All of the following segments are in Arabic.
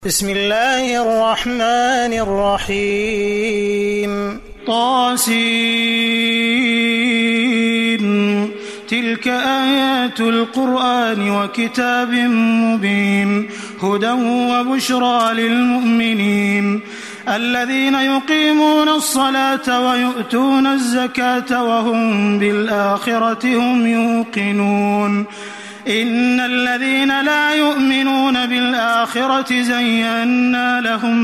بسم الله الرحمن الرحيم. طاسين. تلك آيات القرآن وكتاب مبين هدى وبشرى للمؤمنين الذين يقيمون الصلاة ويؤتون الزكاة وهم بالآخرة هم يوقنون. إن الذين لا يؤمنون بالآخرة زينا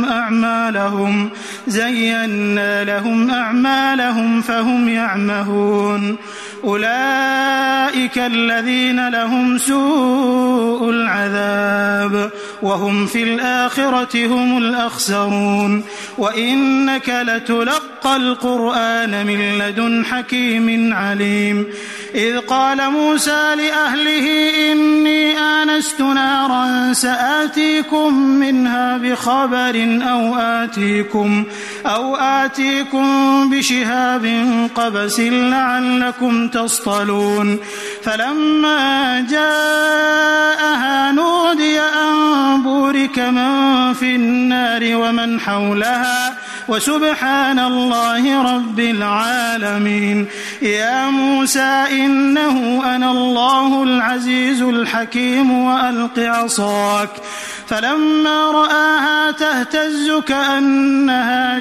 لهم أعمالهم فهم يعمهون. أولئك الذين لهم سوء العذاب وهم في الآخرة هم الأخسرون. وإنك لتلقى القرآن من لدن حكيم عليم. إذ قال موسى لأهله إني آنست نارا سآتيكم منها بخبر أو آتيكم بشهاب قبس لعلكم تصطلون. فلما جاءها نودي أن بورك من في النار ومن حولها وسبحان الله رب العالمين. يا موسى إنه أنا الله العزيز الحكيم وألق عصاك. فلما رآها تهتز كأنها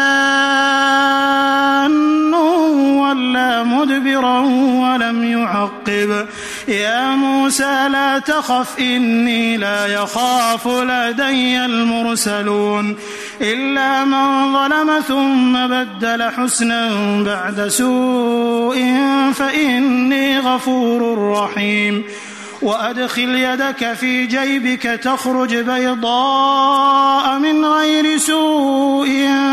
جان ولا مدبرا ولم يعقب. يا موسى لا تخف إني لا يخاف لدي المرسلون. إلا من ظلم ثم بدل حسنا بعد سوء فإني غفور رحيم. وأدخل يدك في جيبك تخرج بيضاء من غير سوء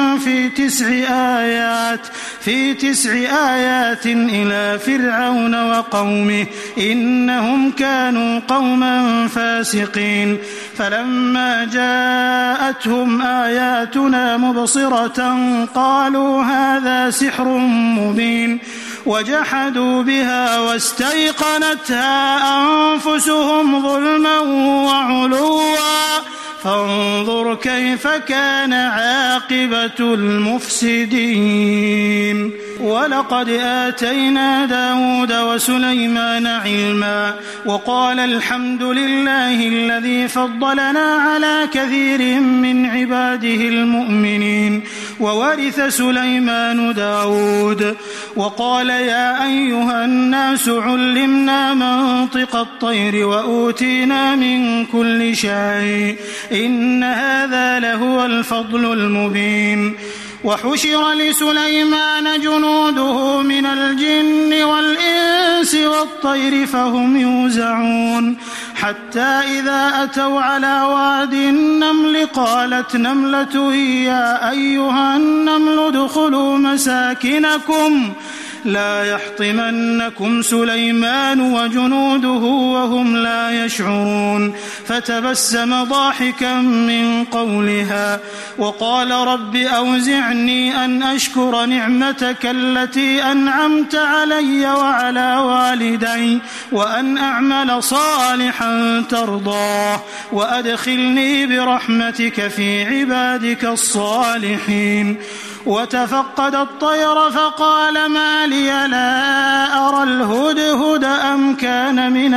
في 9 آيات إلى فرعون وقومه إنهم كانوا قوما فاسقين. فلما جاءتهم آياتنا مبصرة قالوا هذا سحر مبين وجحدوا بها واستيقنتها أنفسهم ظلما وعلوا فانظر كيف كان عاقبة المفسدين. ولقد آتينا داود وسليمان علما وقال الحمد لله الذي فضلنا على كثير من عباده المؤمنين. وورث سليمان داود وقال يا أيها الناس علمنا منطق الطير وأوتينا من كل شيء إن هذا لهو الفضل المبين. وحشر لسليمان جنوده من الجن والإنس والطير فهم يوزعون. حتى إذا أتوا على واد النمل قالت نملة يا أيها النمل ادخلوا مساكنكم لا يحطمنكم سليمان وجنوده وهم لا يشعرون. فتبسم ضاحكا من قولها وقال رب أوزعني أن أشكر نعمتك التي أنعمت علي وعلى والدي وأن أعمل صالحا ترضاه وأدخلني برحمتك في عبادك الصالحين. وتفقد الطير فقال ما لي لا أرى الهدهد أم كان من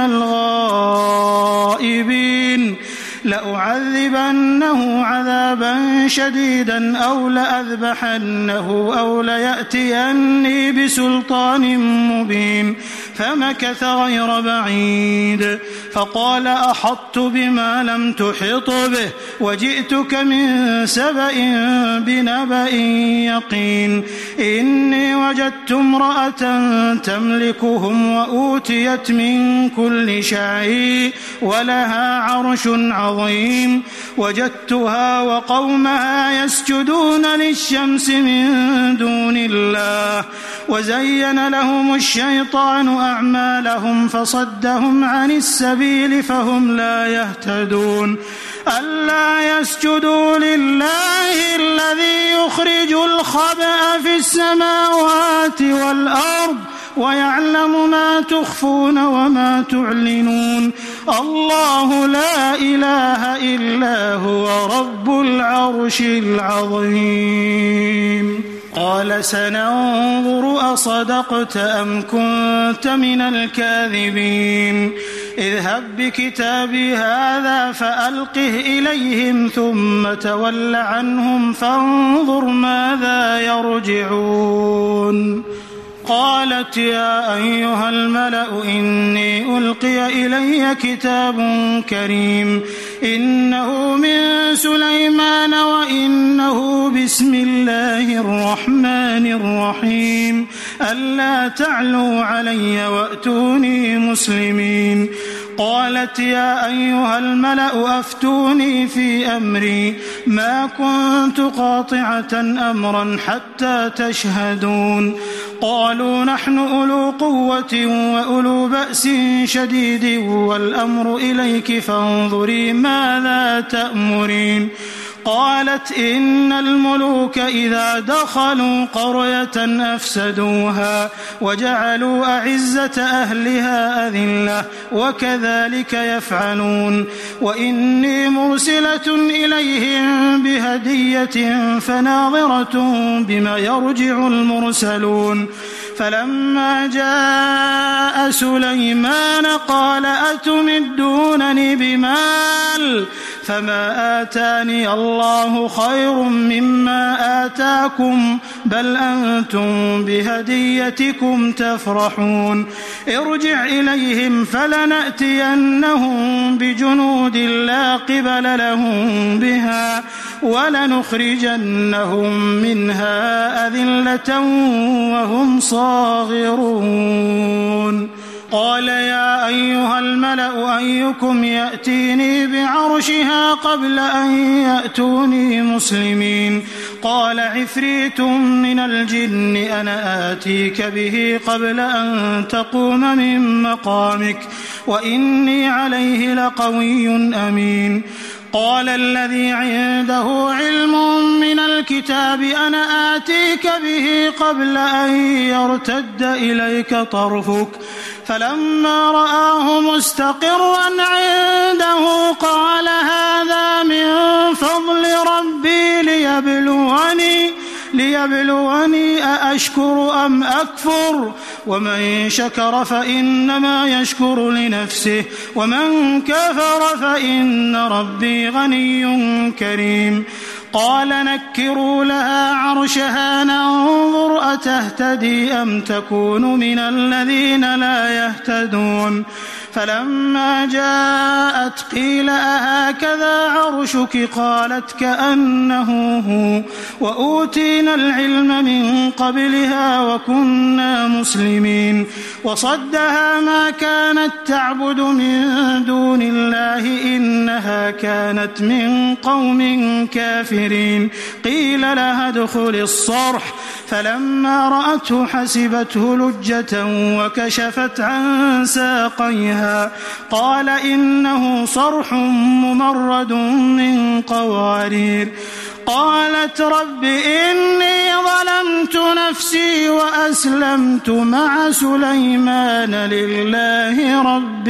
الغائبين. لأعذبنه عذابا شديدا أو لأذبحنه أو ليأتيني بسلطان مبين. فمكث غير بعيد فقال أحطت بما لم تحط به وجئتك من سبأ بنبأ يقين. إني وجدت امرأة تملكهم وأوتيت من كل شيء ولها عرش عظيم. وجدتها وقومها يسجدون للشمس من دون الله وزين لهم الشيطان أعمالهم فصدهم عن السبيل فهم لا يهتدون. ألا يسجدوا لله الذي يخرج الخبأ في السماوات والأرض ويعلم ما تخفون وما تعلنون الله لا إله إلا هو رب العرش العظيم قال سننظر أصدقت أم كنت من الكاذبين اذهب بكتابي هذا فألقه إليهم ثم تول عنهم فانظر ماذا يرجعون قالت يا أيها الملأ إني ألقي إلي كتاب كريم إنه من سليمان وإنه بسم الله الرحمن الرحيم ألا تعلوا علي وأتوني مسلمين قالت يا أيها الملأ أفتوني في أمري ما كنت قاطعة أمرا حتى تشهدون قالوا نحن أولو قوة وأولو بأس شديد والأمر إليك فانظري ماذا تأمرين قالت إن الملوك إذا دخلوا قرية أفسدوها وجعلوا أعزة أهلها أذلة وكذلك يفعلون وإني مرسلة إليهم بهدية فناظرة بما يرجع المرسلون فلما جاء سليمان قال أتمدونني بمال فما آتاني الله خير مما آتاكم بل أنتم بهديتكم تفرحون ارجع إليهم فلنأتينهم بجنود لا قبل لهم بها ولنخرجنهم منها أذلة وهم صاغرون قال يا أيها الملأ أيكم يأتيني بعرشها قبل أن يأتوني مسلمين قال عفريت من الجن أنا آتيك به قبل أن تقوم من مقامك وإني عليه لقوي أمين قال الذي عنده علم من الكتاب أنا آتيك به قبل أن يرتد إليك طرفك فلما رآه مستقرا عنده قال هذا من فضل ربي ليبلوني أأشكر أم أكفر ومن شكر فإنما يشكر لنفسه ومن كفر فإن ربي غني كريم قال نكروا لها عرشها ننظر أتهتدي أم تكون من الذين لا يهتدون فلما جاءت قيل أهكذا عرشك قالت كأنه هو وأوتينا العلم من قبلها وكنا مسلمين وصدها ما كانت تعبد من دون الله إنها كانت من قوم كافرين قيل لها ادخل الصرح فلما رأته حسبته لجة وكشفت عن ساقيها قال إنه صرح ممرد من قوارير قالت رب إني ظلمت نفسي وأسلمت مع سليمان لله رب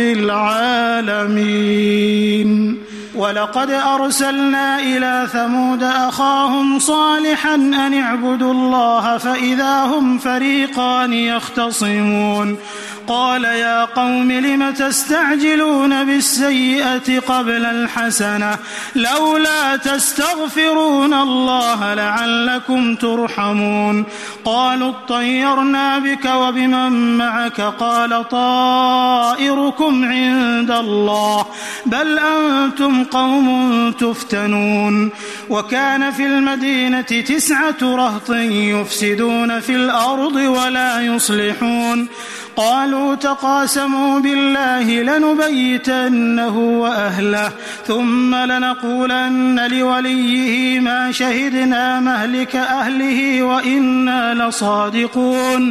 العالمين ولقد أرسلنا إلى ثمود أخاهم صالحا أن اعبدوا الله فإذا هم فريقان يختصمون قال يا قوم لم تستعجلون بالسيئة قبل الحسنة لولا تستغفرون الله لعلكم ترحمون قالوا اطيرنا بك وبمن معك قال طائركم عند الله بل أنتم قوم تفتنون وكان في المدينة 9 رهط يفسدون في الأرض ولا يصلحون قالوا تقاسموا بالله لنبيتنه وأهله ثم لنقولن لوليه ما شهدنا مهلك أهله وإنا لصادقون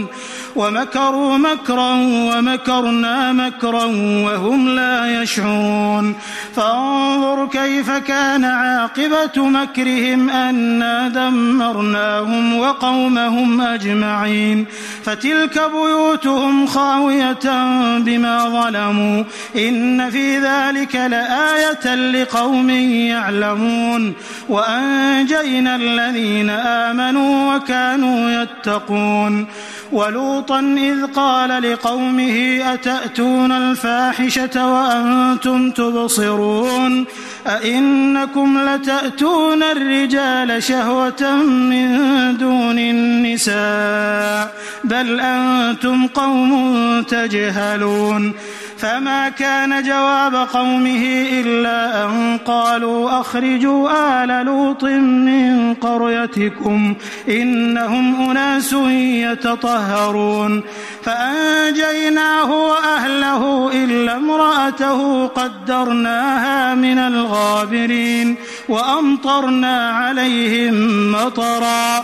ومكروا مكرا ومكرنا مكرا وهم لا يشعرون فانظر كيف كان عاقبة مكرهم أنا دمرناهم وقومهم أجمعين فتلك بيوتهم خاوية بما ظلموا إن في ذلك لآية لقوم يعلمون وأنجينا الذين آمنوا وكانوا يتقون ولوطا إذ قال لقومه أتأتون الفاحشة وأنتم تبصرون أئنكم لتأتون الرجال شهوة من دون النساء بل أنتم قوم تجهلون فما كان جواب قومه إلا أن قالوا أخرجوا آل لوط من قريتكم إنهم أناس يتطهرون فأنجيناه وأهله إلا امرأته قدرناها من الغابرين وأمطرنا عليهم مطرا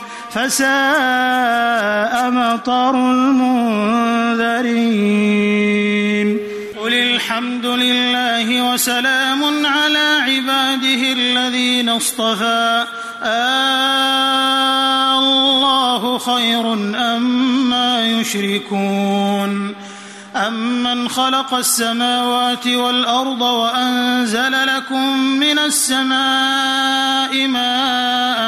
فساء مطر المنذرين قل الحمد لله وسلام على عباده الذين اصطفى الله خير أما يشركون أمن خلق السماوات والأرض وأنزل لكم من السماء ماء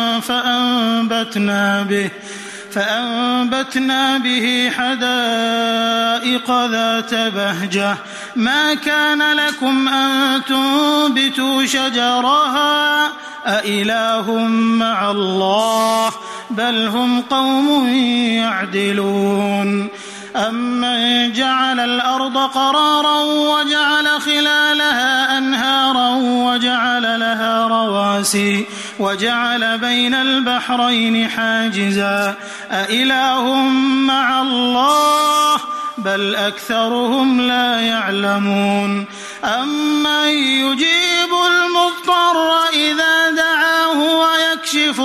فأنبتنا به حدائق ذات بهجة ما كان لكم أن تنبتوا شجرها أإله مع الله بل هم قوم يعدلون أمن جعل الأرض قرارا وجعل خلالها أنهارا وجعل لها رواسي وجعل بين البحرين حاجزا أإله مع الله بل أكثرهم لا يعلمون أمن يجيب المضطر إذا دعاه ويكشف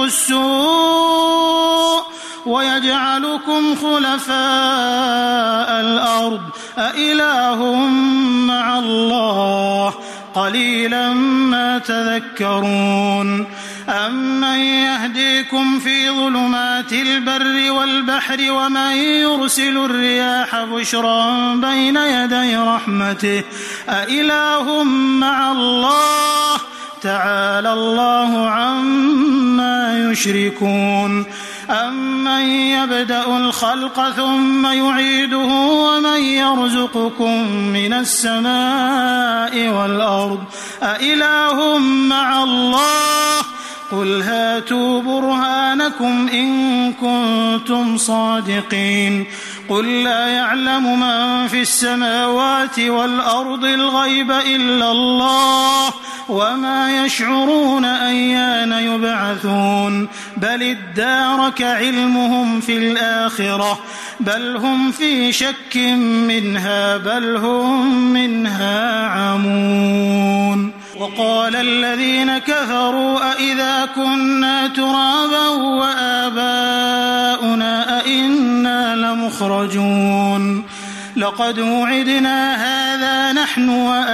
السوء ويجعلكم خلفاء الأرض أإله مع الله قليلا ما تذكرون أمن يهديكم في ظلمات البر والبحر ومن يرسل الرياح بشرا بين يدي رحمته أإله مع الله تعالى الله عما يشركون أمن يبدأ الخلق ثم يعيده ومن يرزقكم من السماء والأرض أإله مع الله قل هاتوا برهانكم إن كنتم صادقين قل لا يعلم من في السماوات والأرض الغيب إلا الله وما يشعرون أيان يبعثون بل ادارك علمهم في الآخرة بل هم في شك منها بل هم منها عمون وقال الذين كفروا أئذا كنا ترابا وآباؤنا أئنا لمخرجون لقد وعدنا هذا نحن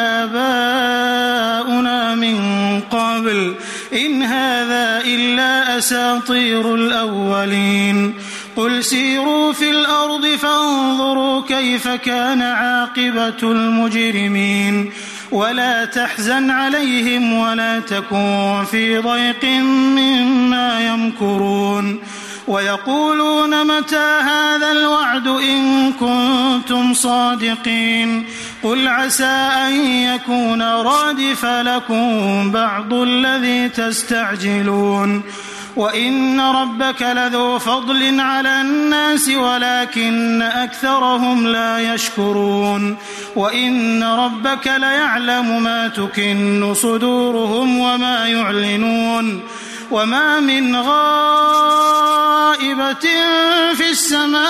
وآباؤنا من قبل إن هذا إلا أساطير الأولين قل سيروا في الأرض فانظروا كيف كان عاقبة المجرمين ولا تحزن عليهم ولا تكن في ضيق مما يمكرون ويقولون متى هذا الوعد إن كنتم صادقين قل عسى أن يكون رادف لكم بعض الذي تستعجلون وإن ربك لذو فضل على الناس ولكن أكثرهم لا يشكرون وإن ربك ليعلم ما تكن صدورهم وما يعلنون وما من غائبة في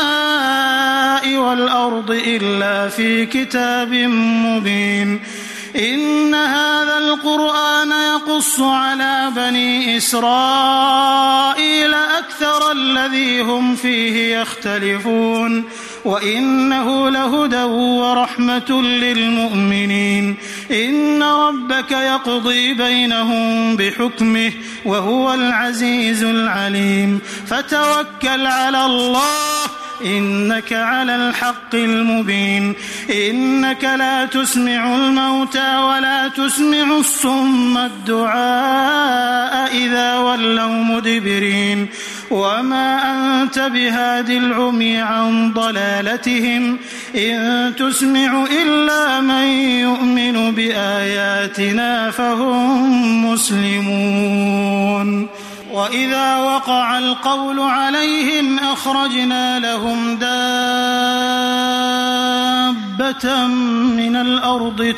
السماء والأرض إلا في كتاب مبين إن هذا القرآن يقص على بني إسرائيل أكثر الذي هم فيه يختلفون وإنه لهدى ورحمة للمؤمنين إن ربك يقضي بينهم بحكمه وهو العزيز العليم فتوكل على الله إنك على الحق المبين إنك لا تسمع الموتى ولا تسمع الصم الدعاء إذا ولوا مدبرين وما أنت بهاد العمي عن ضلالتهم إن تسمع إلا من يؤمن بآياتنا فهم مسلمون وإذا وقع القول عليهم أخرجنا لهم دابة من الأرض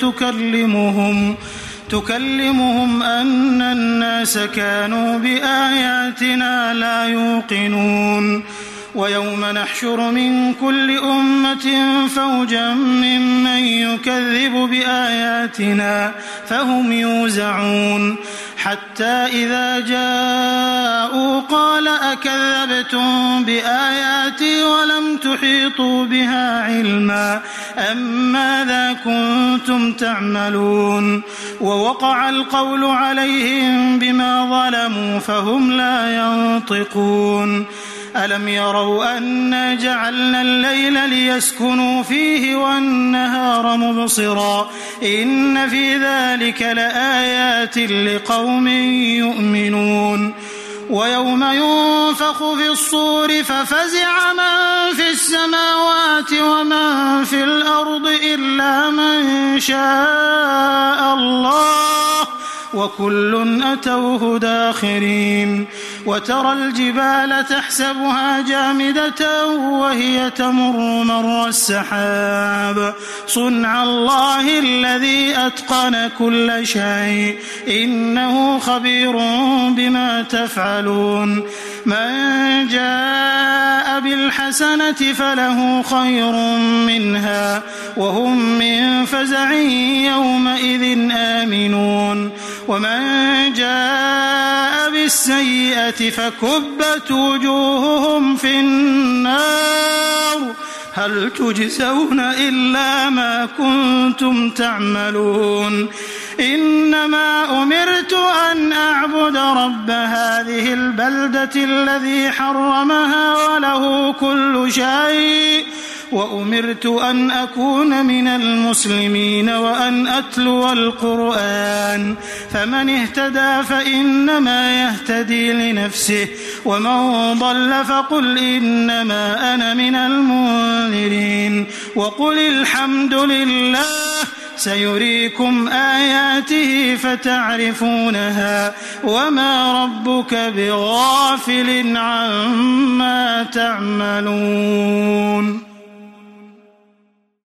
تكلمهم أن الناس كانوا بآياتنا لا يوقنون ويوم نحشر من كل أمة فوجا ممن يكذب بآياتنا فهم يوزعون حتى إذا جاءوا قال أكذبتم بآياتي ولم تحيطوا بها علما أم ماذا كنتم تعملون ووقع القول عليهم بما ظلموا فهم لا ينطقون ألم يروا أنا جعلنا الليل ليسكنوا فيه والنهار مبصرا إن في ذلك لآيات لقوم يؤمنون ويوم ينفخ في الصور ففزع من في السماوات ومن في الأرض إلا من شاء الله وكل أتوه داخرين وترى الجبال تحسبها جامدة وهي تمر مر السحاب صنع الله الذي أتقن كل شيء إنه خبير بما تفعلون من جاء بالحسنة فله خير منها وهم من فزع يومئذ آمنون ومن جاء بالسيئة فكبت وجوههم في النار هل تجزون إلا ما كنتم تعملون إنما أمرت أن أعبد رب هذه البلدة الذي حرمها وله كل شيء وأمرت أن أكون من المسلمين وأن أتلو القرآن فمن اهتدى فإنما يهتدي لنفسه ومن ضل فقل إنما أنا من المنذرين وقل الحمد لله سيريكم آياته فتعرفونها وما ربك بغافل عما تعملون